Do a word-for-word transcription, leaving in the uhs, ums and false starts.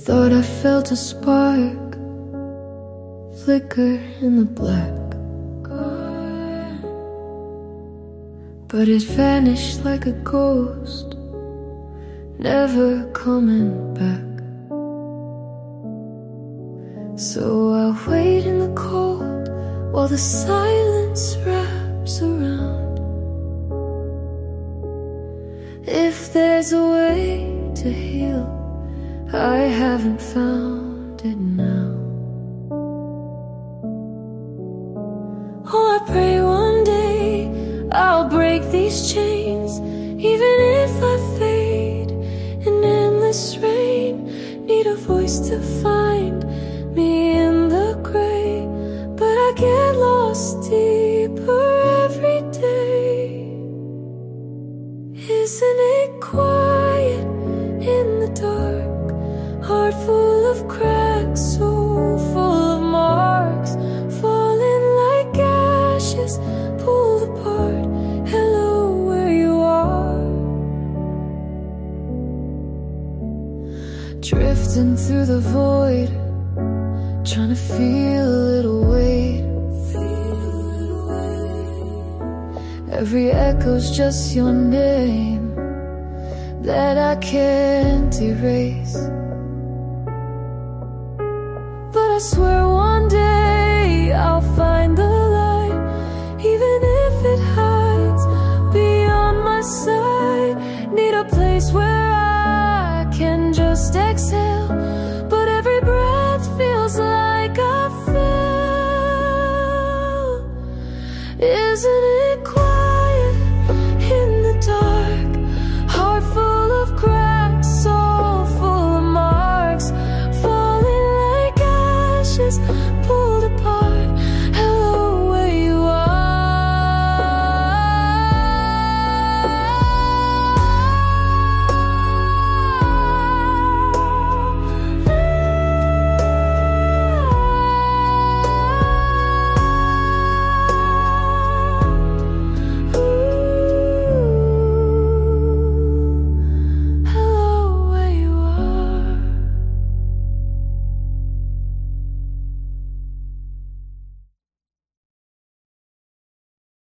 Thought I felt a spark flicker in the black, but it vanished like a ghost, never coming back. So I'll wait in the cold while the silence wraps around. If there's a way to heal, I haven't found it now. Oh, I pray one day I'll break these chains, even if I fade in endless rain. Need a voice to find me in the gray, but I get lost deeper every day. Isn't it quiet in the dark? Heart full of cracks, soul full of marks, falling like ashes, pulled apart. Hello, where you are? Drifting through the void, trying to feel a little weight. Every echo's just your name that I can't erase. But I swear one day I'll find the light, even if it hides beyond my sight. Need a place where I can just exhale, but every breath feels like I fell. Isn't it